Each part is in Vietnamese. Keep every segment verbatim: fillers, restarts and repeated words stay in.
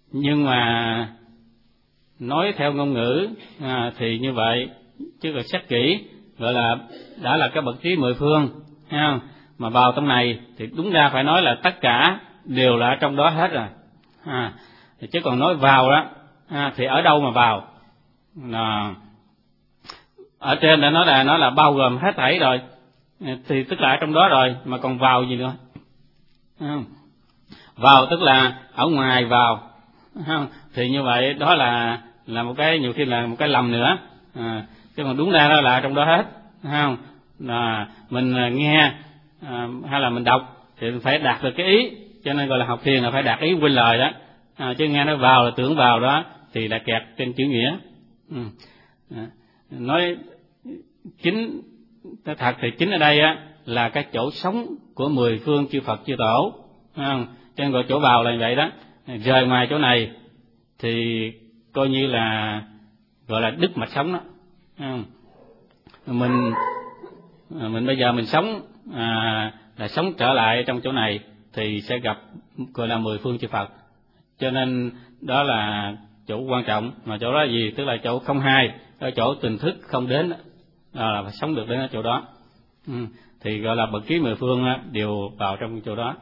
Nhưng mà nói theo ngôn ngữ à, thì như vậy, chứ còn xét kỹ gọi là đã là cái bậc trí mười phương, thấy không? Mà vào trong này thì đúng ra phải nói là tất cả đều là ở trong đó hết rồi, à, chứ còn nói vào đó à, thì ở đâu mà vào? À, ở trên đã nói là nó là bao gồm hết thảy rồi, thì tức là ở trong đó rồi, mà còn vào gì nữa? À, vào tức là ở ngoài vào, không? Thì như vậy đó là là một cái nhiều khi là một cái lầm nữa, à, chứ còn đúng ra đó là trong đó hết, không? Là mình nghe à, hay là mình đọc thì phải đạt được cái ý, cho nên gọi là học thiền là phải đạt ý quên lời đó, à, chứ nghe nó vào là tưởng vào đó thì là kẹt trên chữ nghĩa. Ừ. À, nói chính thật thì chính ở đây á là cái chỗ sống của mười phương chư Phật chư Tổ, không? Cho nên gọi chỗ vào là như vậy đó. Rời ngoài chỗ này thì coi như là gọi là đứt mạch sống đó, không? Mình mình bây giờ mình sống à, là sống trở lại trong chỗ này thì sẽ gặp gọi là mười phương chư Phật, cho nên đó là chỗ quan trọng. Mà chỗ đó là gì? Tức là chỗ không hai, ở chỗ tình thức không đến, đó là phải sống được đến ở chỗ đó. Ừ. Thì gọi là bậc trí mười phương á, đều vào trong chỗ đó.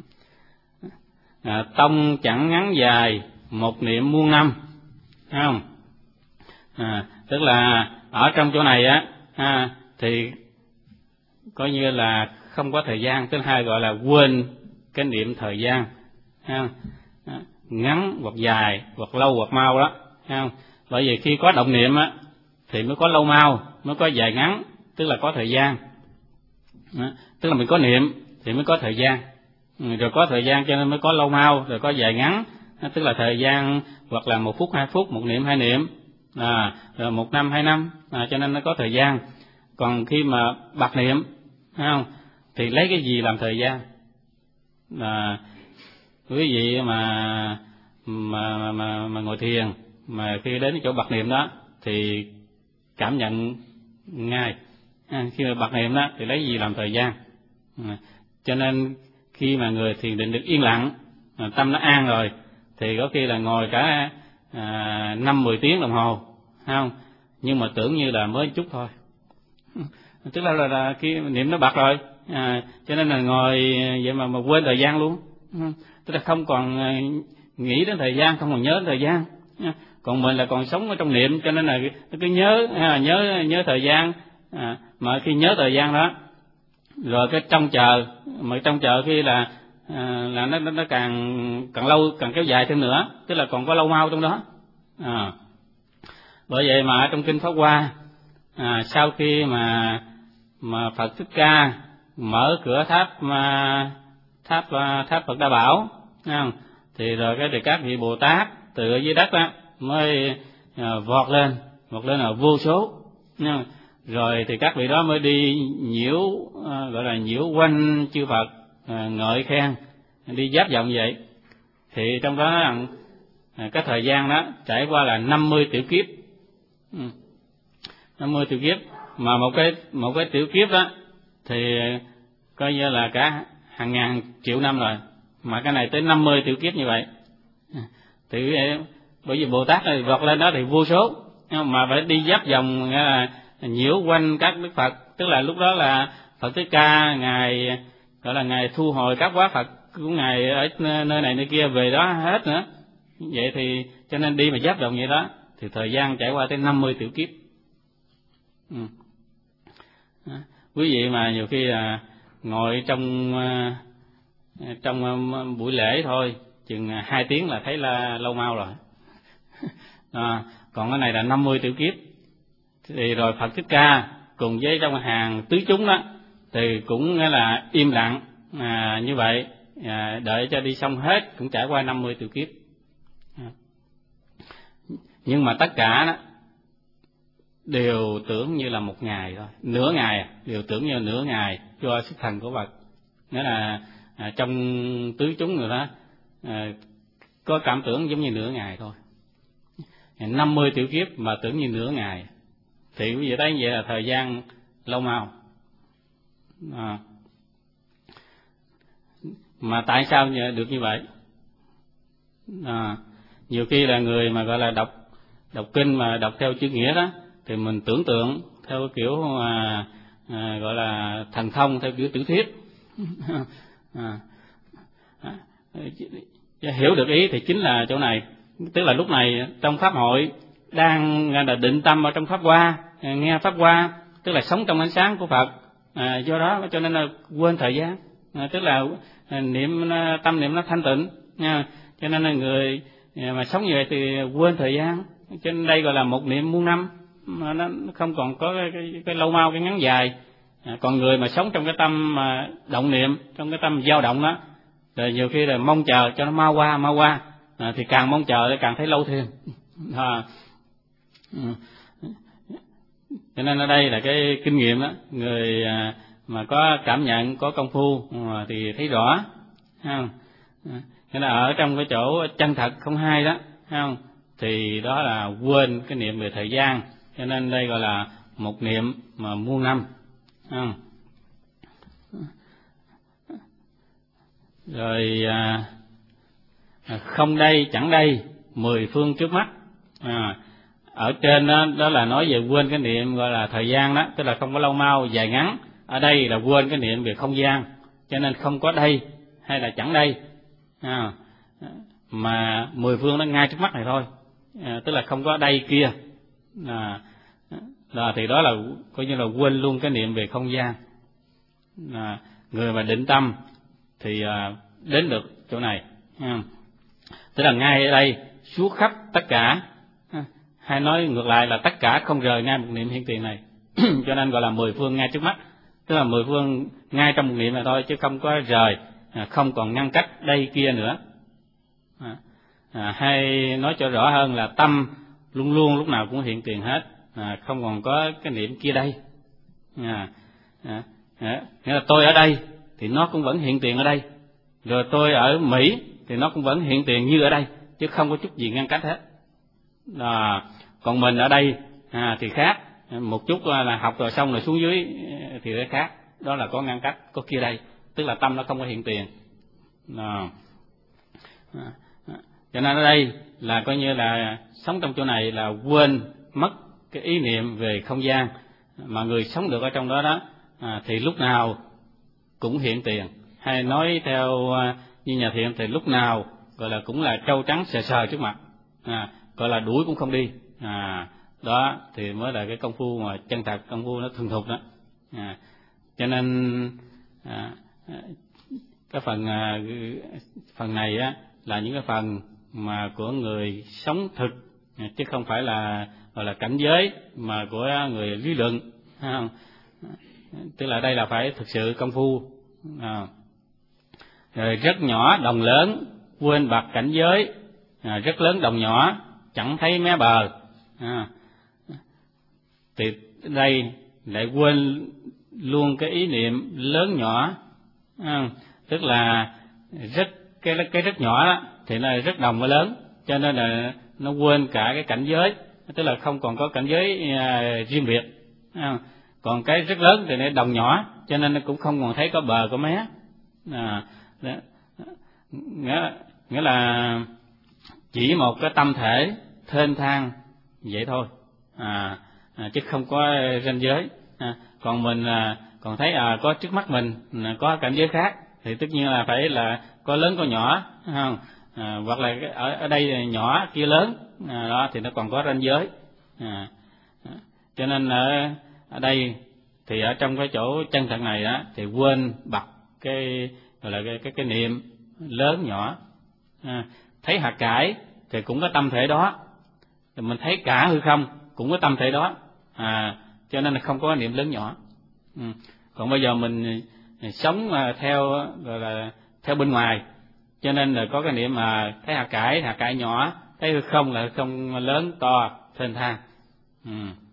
À, tông chẳng ngắn dài, một niệm muôn năm, thấy không? À, tức là ở trong chỗ này á à, thì coi như là không có thời gian, thứ hai gọi là quên cái niệm thời gian, thấy không? À, ngắn hoặc dài hoặc lâu hoặc mau đó, thấy không? Bởi vì khi có động niệm á thì mới có lâu mau, mới có dài ngắn, tức là có thời gian. Đó, tức là mình có niệm thì mới có thời gian, rồi có thời gian cho nên mới có lâu mau, rồi có dài ngắn, tức là thời gian hoặc là một phút hai phút, một niệm hai niệm, à, rồi một năm hai năm, à, cho nên nó có thời gian. Còn khi mà bạc niệm, thấy không, thì lấy cái gì làm thời gian? À, quý vị mà mà mà, mà ngồi thiền mà khi đến chỗ bạc niệm đó thì cảm nhận ngay, à, khi mà bạc niệm đó thì lấy gì làm thời gian? À, cho nên khi mà người thiền định được yên lặng, à, tâm nó an rồi thì có khi là ngồi cả à, năm mười tiếng đồng hồ, không? Nhưng mà tưởng như là mới chút thôi, tức là, là, là khi niệm nó bạc rồi, à, cho nên là ngồi vậy mà mà quên thời gian luôn, tức là không còn nghĩ đến thời gian, không còn nhớ đến thời gian. Còn mình là còn sống ở trong niệm, cho nên là cứ nhớ à, nhớ nhớ thời gian, à, mà khi nhớ thời gian đó rồi cái trong chờ, mà trong chờ khi là à, là nó nó càng càng lâu, càng kéo dài thêm nữa, tức là còn có lâu mau trong đó. À, bởi vậy mà trong kinh Pháp Hoa, à, sau khi mà mà Phật Thích Ca mở cửa tháp mà tháp tháp Phật Đa Bảo, không? Thì rồi cái thì các vị Bồ Tát từ ở dưới đất á mới à, vọt lên, vọt lên là vô số, không? Rồi thì các vị đó mới đi nhiễu, à, gọi là nhiễu quanh chư Phật, à, ngợi khen, đi giáp vòng vậy. Thì trong đó à, cái thời gian đó trải qua là năm mươi tiểu kiếp, ừ. năm mươi tiểu kiếp, mà một cái một cái tiểu kiếp đó thì coi như là cả hàng ngàn triệu năm rồi, mà cái này tới năm mươi tiểu kiếp như vậy. Thì bởi vì Bồ Tát này vọt lên đó thì vô số, mà phải đi giáp vòng là nhiễu quanh các đức Phật, tức là lúc đó là Phật Thích Ca ngài gọi là ngài thu hồi các quá Phật của ngài ở nơi này nơi kia về đó hết nữa. Vậy thì cho nên đi mà giáp vòng vậy đó thì thời gian trải qua tới năm mươi tiểu kiếp. Ừ. Đó. Quý vị mà nhiều khi là ngồi trong trong buổi lễ thôi chừng hai tiếng là thấy là lâu mau rồi. À, còn cái này là năm mươi tiểu kiếp. Thì rồi Phật Thích Ca cùng với trong hàng tứ chúng đó thì cũng nghĩa là im lặng, à, như vậy, à, đợi cho đi xong hết cũng trải qua năm mươi tiểu kiếp. À. Nhưng mà tất cả đó đều tưởng như là một ngày thôi, nửa ngày, đều tưởng như nửa ngày cho sức thần của Phật. Nghĩa là à, trong tứ chúng người đó à, có cảm tưởng giống như nửa ngày thôi. năm mươi tiểu kiếp mà tưởng như nửa ngày thì quý vị thấy vậy là thời gian lâu mau. À, mà tại sao được như vậy? À, nhiều khi là người mà gọi là đọc đọc kinh mà đọc theo chữ nghĩa đó thì mình tưởng tượng theo kiểu à, à, gọi là thần thông theo kiểu tiểu thuyết. à, à, hiểu được ý thì chính là chỗ này, tức là lúc này trong pháp hội đang là định tâm ở trong pháp hoa, nghe pháp hoa, tức là sống trong ánh sáng của Phật, à, do đó cho nên là quên thời gian, à, tức là niệm tâm niệm nó thanh tịnh nha, cho nên là người mà sống như vậy thì quên thời gian, cho nên đây gọi là một niệm muôn năm, mà nó không còn có cái, cái, cái lâu mau cái ngắn dài. À, còn người mà sống trong cái tâm mà động niệm, trong cái tâm dao động đó, rồi nhiều khi là mong chờ cho nó mau qua mau qua, à, thì càng mong chờ thì càng thấy lâu thêm. À, cho nên ở đây là cái kinh nghiệm đó, người mà có cảm nhận, có công phu thì thấy rõ, không? Nghĩa là ở trong cái chỗ chân thật không hai đó, không? Thì đó là quên cái niệm về thời gian, cho nên đây gọi là một niệm mà muôn năm, không? Rồi à, không đây chẳng đây, mười phương trước mắt. À, ở trên đó, đó là nói về quên cái niệm gọi là thời gian đó, tức là không có lâu mau dài ngắn. Ở đây là quên cái niệm về không gian, cho nên không có đây hay là chẳng đây, à, mà mười phương nó ngay trước mắt này thôi, à, tức là không có đây kia, à, là thì đó là coi như là quên luôn cái niệm về không gian. À, người mà định tâm thì à, đến được chỗ này, à, tức là ngay ở đây suốt khắp tất cả, à, hay nói ngược lại là tất cả không rời ngay một niệm hiện tiền này. Cho nên gọi là mười phương ngay trước mắt, tức là mười phương ngay trong một niệm này thôi, chứ không có rời, à, không còn ngăn cách đây kia nữa. À, à, hay nói cho rõ hơn là tâm luôn luôn lúc nào cũng hiện tiền hết, à, không còn có cái niệm kia đây. À, à, à, nghĩa là tôi ở đây thì nó cũng vẫn hiện tiền ở đây, rồi tôi ở Mỹ thì nó cũng vẫn hiện tiền như ở đây, chứ không có chút gì ngăn cách hết. À, còn mình ở đây à, thì khác, một chút là học rồi xong rồi xuống dưới thì nó khác, đó là có ngăn cách, có kia đây, tức là tâm nó không có hiện tiền. À, à, à, cho nên ở đây là coi như là sống trong chỗ này là quên mất cái ý niệm về không gian, mà người sống được ở trong đó đó, à, thì lúc nào cũng hiện tiền, hay nói theo như nhà thiện thì lúc nào gọi là cũng là trâu trắng sờ sờ trước mặt, à, gọi là đuổi cũng không đi, à, đó thì mới là cái công phu mà chân thật, công phu nó thuần thục đó. À, cho nên à, cái phần à, phần này á là những cái phần mà của người sống thực, chứ không phải là gọi là cảnh giới mà của người lý luận, không? Tức là đây là phải thực sự công phu. À, rồi rất nhỏ đồng lớn, quên bạc cảnh giới, à, rất lớn đồng nhỏ, chẳng thấy mé bờ. À, thì đây lại quên luôn cái ý niệm lớn nhỏ, à, tức là rất cái cái rất nhỏ đó thì nó rất đồng với lớn, cho nên là nó quên cả cái cảnh giới, tức là không còn có cảnh giới à, riêng biệt. À, còn cái rất lớn thì nó đồng nhỏ, cho nên nó cũng không còn thấy có bờ có mé. À, nghĩa, nghĩa là chỉ một cái tâm thể thênh thang vậy thôi, à, à, chứ không có ranh giới. À, còn mình à, còn thấy à, có trước mắt mình à, có cảnh giới khác thì tất nhiên là phải là có lớn có nhỏ, không? À, hoặc là ở ở đây nhỏ kia lớn, à, đó thì nó còn có ranh giới. À, à, cho nên ở ở đây thì ở trong cái chỗ chân thật này đó thì quên bặt cái gọi là cái cái, cái niệm lớn nhỏ. À, thấy hạt cải thì cũng có tâm thể đó, thì mình thấy cả hư không cũng có tâm thể đó, à, cho nên là không có niệm lớn nhỏ. Ừ. Còn bây giờ mình sống theo gọi là theo bên ngoài, cho nên là có cái niệm mà thấy hạt cải, hạt cải nhỏ, thấy hư không là hư không lớn to thênh thang. Ừ.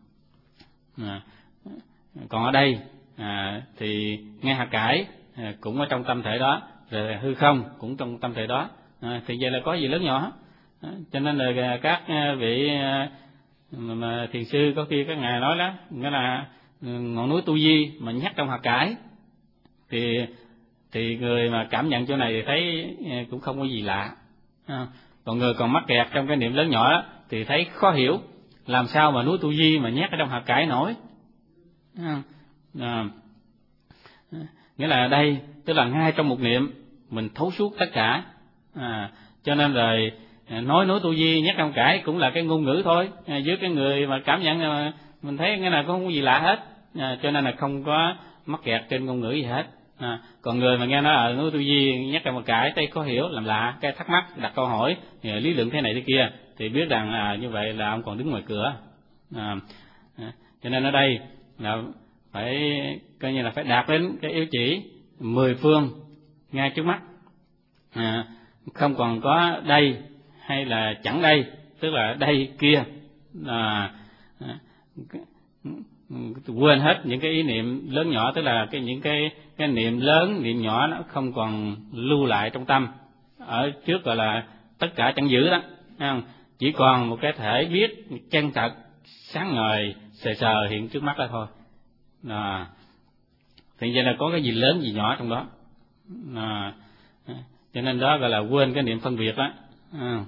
À, còn ở đây à, thì nghe hạt cải à, cũng ở trong tâm thể đó, rồi hư không cũng trong tâm thể đó, à, thì vậy là có gì lớn nhỏ. À, cho nên là các vị mà, mà thiền sư có khi các ngài nói đó, nghĩa là ngọn núi Tu Di mà nhắc trong hạt cải thì thì người mà cảm nhận chỗ này thì thấy cũng không có gì lạ. À, Còn người còn mắc kẹt trong cái niệm lớn nhỏ đó, thì thấy khó hiểu, làm sao mà núi Tu Di mà nhét ở trong hạt cải nổi. À, à, nghĩa là đây tức là ngay trong một niệm mình thấu suốt tất cả. À, cho nên rồi nói núi Tu Di nhét trong cải cũng là cái ngôn ngữ thôi, à, với cái người mà cảm nhận là mình thấy cái này cũng không có gì lạ hết. À, cho nên là không có mắc kẹt trên ngôn ngữ gì hết. À, còn người mà nghe nói ở núi Tu Di nhắc ra một cái tay khó hiểu, làm lạ, cái thắc mắc, đặt câu hỏi, lý luận thế này thế kia, thì biết rằng à, như vậy là ông còn đứng ngoài cửa. À, à, cho nên ở đây là phải coi như là phải đạt đến cái yếu chỉ mười phương ngay trước mắt. À, không còn có đây hay là chẳng đây, tức là đây kia. À, à, quên hết những cái ý niệm lớn nhỏ, tức là cái những cái cái niệm lớn niệm nhỏ nó không còn lưu lại trong tâm. Ở trước gọi là tất cả chẳng giữ đó, không? Chỉ còn một cái thể biết chân thật sáng ngời sờ sờ hiện trước mắt đó thôi. À, thì vậy là có cái gì lớn gì nhỏ trong đó. À, cho nên đó gọi là quên cái niệm phân biệt đó. À,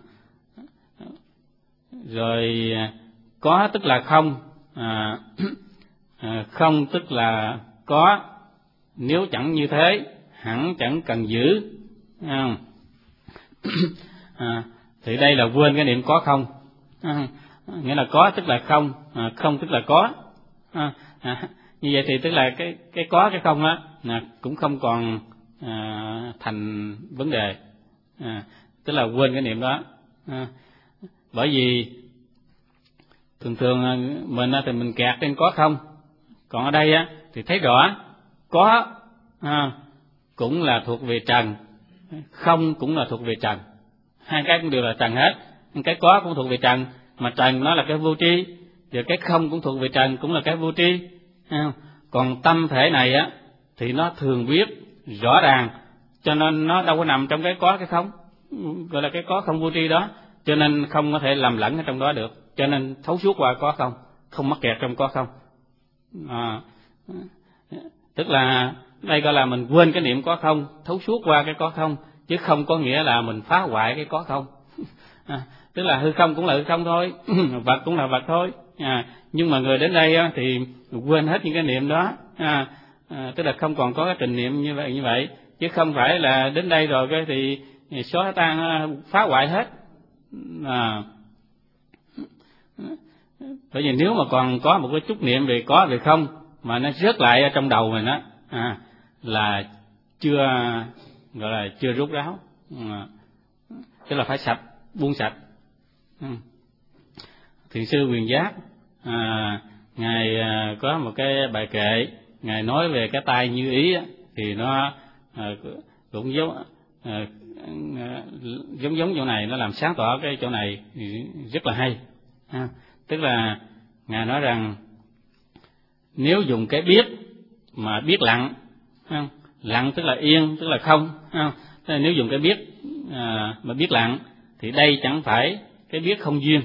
rồi có tức là không. À, à, không tức là có, nếu chẳng như thế hẳn chẳng cần giữ. À, à, thì đây là quên cái niệm có không. À, nghĩa là có tức là không, à, không tức là có. À, à, như vậy thì tức là cái cái có cái không á à, cũng không còn à, thành vấn đề. À, tức là quên cái niệm đó. À, bởi vì thường thường mình thì mình kẹt trên có không, còn ở đây á thì thấy rõ có à, cũng là thuộc về trần, không cũng là thuộc về trần, hai cái cũng đều là trần hết. Cái có cũng thuộc về trần, mà trần nó là cái vô tri, rồi cái không cũng thuộc về trần, cũng là cái vô tri. À, còn tâm thể này á thì nó thường biết rõ ràng, cho nên nó đâu có nằm trong cái có cái không, gọi là cái có không vô tri đó, cho nên không có thể lầm lẫn ở trong đó được, cho nên thấu suốt qua có không, không mắc kẹt trong có không. À, tức là đây gọi là mình quên cái niệm có không, thấu suốt qua cái có không, chứ không có nghĩa là mình phá hoại cái có không. À, tức là hư không cũng là hư không thôi, vật cũng là vật thôi. À, nhưng mà người đến đây á, thì quên hết những cái niệm đó. À, à, tức là không còn có cái tình niệm như vậy như vậy, chứ không phải là đến đây rồi cái thì xóa tan phá hoại hết. À, bởi vì nếu mà còn có một cái chút niệm về có về không mà nó rớt lại ở trong đầu mình á, à, là chưa gọi là chưa rút ráo. À, tức là phải sạch, buông sạch. Ừ. Thiền sư Quyền Giác à, ngài à, có một cái bài kệ, ngài nói về cái tai như ý á, thì nó à, cũng giống à, giống giống chỗ này, nó làm sáng tỏ cái chỗ này rất là hay. À, tức là ngài nói rằng nếu dùng cái biết mà biết lặng, không? Lặng tức là yên, tức là không, không? Tức là nếu dùng cái biết à, mà biết lặng thì đây chẳng phải cái biết không duyên.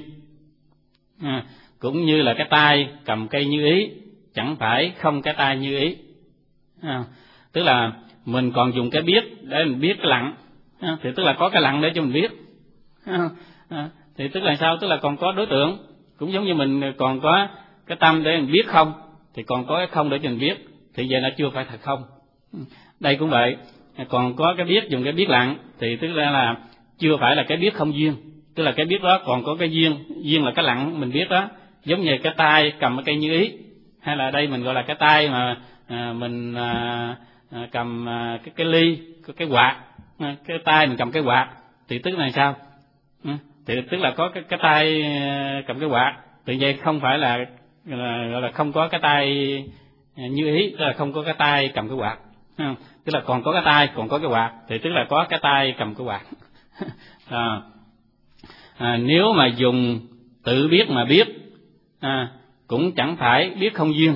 À, cũng như là cái tay cầm cây như ý chẳng phải không cái tay như ý. À, tức là mình còn dùng cái biết để mình biết cái lặng, à, thì tức là có cái lặng để cho mình biết. À, à, thì tức là sao? Tức là còn có đối tượng, cũng giống như mình còn có cái tâm để mình biết không, thì còn có cái không để cho mình biết, thì vậy là chưa phải thật không. Đây cũng vậy, còn có cái biết, dùng cái biết lặng thì tức là, là chưa phải là cái biết không duyên, tức là cái biết đó còn có cái duyên, duyên là cái lặng mình biết đó, giống như cái tay cầm cái cây như ý, hay là đây mình gọi là cái tay mà à, mình à, à, cầm à, cái cái ly, cái, cái quạt, à, cái tay mình cầm cái quạt, thì tức là sao? À, thì tức là có cái cái tay cầm cái quạt, thì vậy không phải là là, gọi là không có cái tay như ý, tức là không có cái tay cầm cái quạt. À, tức là còn có cái tay, còn có cái quạt, thì tức là có cái tay cầm cái quạt. À, à, nếu mà dùng tự biết mà biết, à, cũng chẳng phải biết không duyên.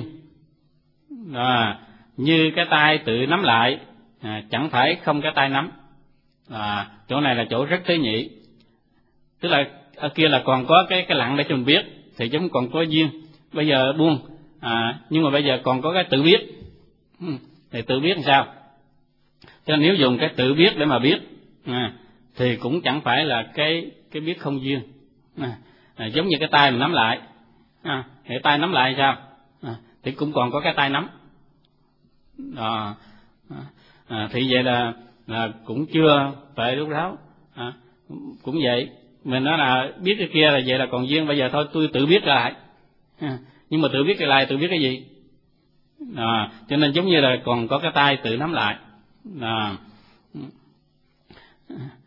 À, như cái tay tự nắm lại, à, chẳng phải không cái tay nắm. À, chỗ này là chỗ rất tế nhị, tức là ở kia là còn có cái cái lặng để cho mình biết, thì chúng còn có duyên. Bây giờ buông, à, nhưng mà bây giờ còn có cái tự biết, thì tự biết làm sao? Cho nên nếu dùng cái tự biết để mà biết, à, thì cũng chẳng phải là cái cái biết không duyên. À, à, giống như cái tay mình nắm lại, à, cái tay nắm lại sao? À, thì cũng còn có cái tay nắm. À, à, thì vậy là, là cũng chưa tuệ rốt ráo. À, cũng vậy, mình nói là biết cái kia là vậy là còn duyên, bây giờ thôi tôi tự biết lại. À, nhưng mà tự biết cái lại, tự biết cái gì? À, cho nên giống như là còn có cái tay tự nắm lại. À,